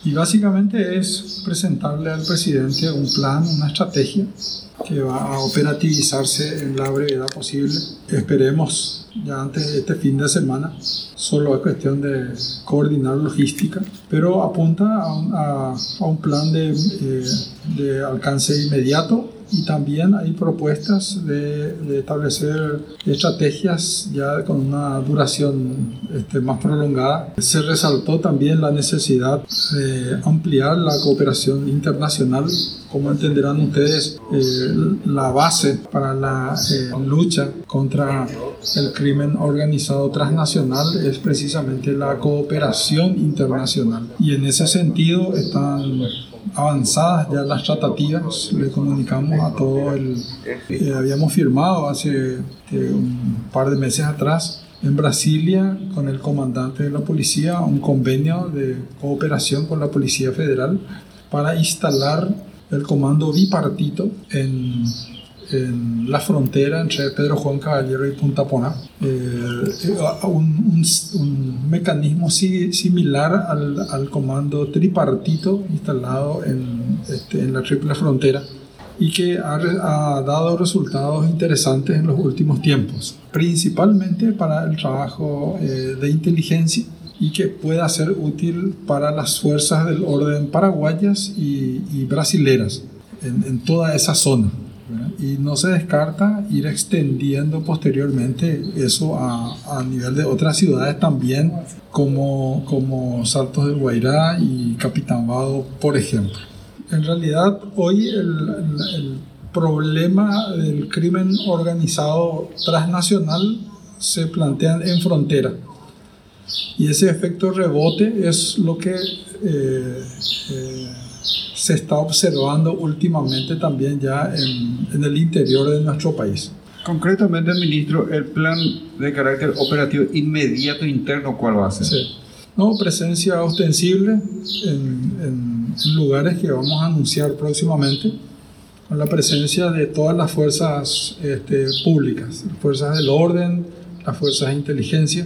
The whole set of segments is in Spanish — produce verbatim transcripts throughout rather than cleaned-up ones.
Y básicamente es presentarle al presidente un plan, una estrategia que va a operativizarse en la brevedad posible. Esperemos ya antes de este fin de semana. Solo es cuestión de coordinar logística, pero apunta a un, a, a un plan de, eh, de alcance inmediato. Y también hay propuestas de, de establecer estrategias ya con una duración este, más prolongada. Se resaltó también la necesidad de ampliar la cooperación internacional. Como entenderán ustedes, eh, la base para la eh, lucha contra el crimen organizado transnacional es precisamente la cooperación internacional. Y en ese sentido están avanzadas ya las tratativas. Le comunicamos a todo el... Eh, habíamos firmado hace eh, un par de meses atrás en Brasilia con el comandante de la policía un convenio de cooperación con la Policía Federal para instalar el comando bipartito en, en la frontera entre Pedro Juan Caballero y Punta Poná. Eh, un, un, un mecanismo si, similar al, al comando tripartito instalado en, este, en la triple frontera y que ha, ha dado resultados interesantes en los últimos tiempos, principalmente para el trabajo eh, de inteligencia, y que pueda ser útil para las fuerzas del orden paraguayas y, y brasileras en, en toda esa zona, ¿verdad? Y no se descarta ir extendiendo posteriormente eso a, a nivel de otras ciudades también, como, como Saltos del Guairá y Capitán Vado, por ejemplo. En realidad, hoy el, el, el problema del crimen organizado transnacional se plantea en frontera. Y ese efecto rebote es lo que eh, eh, se está observando últimamente también ya en, en el interior de nuestro país. Concretamente, ministro, el plan de carácter operativo inmediato interno, ¿cuál va a ser? Sí. No, presencia ostensible en, en, en lugares que vamos a anunciar próximamente, con la presencia de todas las fuerzas este, públicas, fuerzas del orden, las fuerzas de inteligencia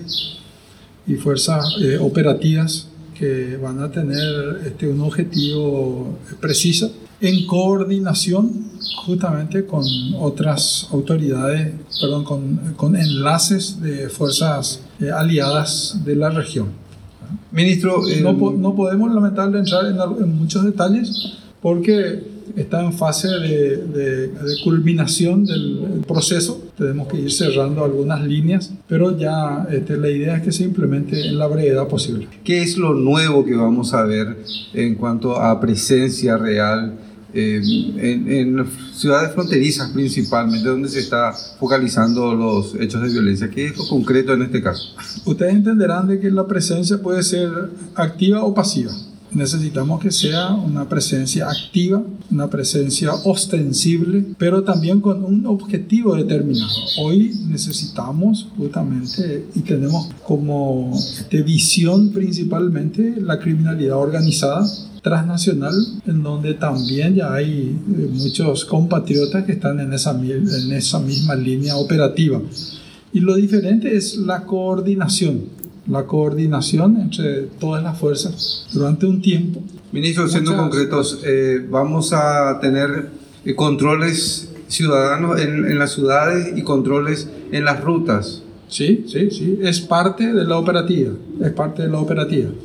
y fuerzas eh, operativas que van a tener este, un objetivo preciso en coordinación justamente con otras autoridades, perdón, con, con enlaces de fuerzas eh, aliadas de la región. Ministro, eh, no, no podemos lamentablemente entrar en, en muchos detalles porque está en fase de, de, de culminación del proceso. Tenemos que ir cerrando algunas líneas, pero ya este, la idea es que se implemente en la brevedad posible. ¿Qué es lo nuevo que vamos a ver en cuanto a presencia real eh, en, en ciudades fronterizas principalmente, donde se está focalizando los hechos de violencia? ¿Qué es lo concreto en este caso? Ustedes entenderán de que la presencia puede ser activa o pasiva. Necesitamos que sea una presencia activa, una presencia ostensible, pero también con un objetivo determinado. Hoy necesitamos justamente, y tenemos como este, visión principalmente, la criminalidad organizada transnacional, en donde también ya hay muchos compatriotas que están en esa, en esa misma línea operativa. Y lo diferente es la coordinación. La coordinación entre todas las fuerzas durante un tiempo. Ministro, siendo Muchas... concretos, eh, vamos a tener eh, controles ciudadanos en, en las ciudades y controles en las rutas. Sí, sí, sí, es parte de la operativa, es parte de la operativa.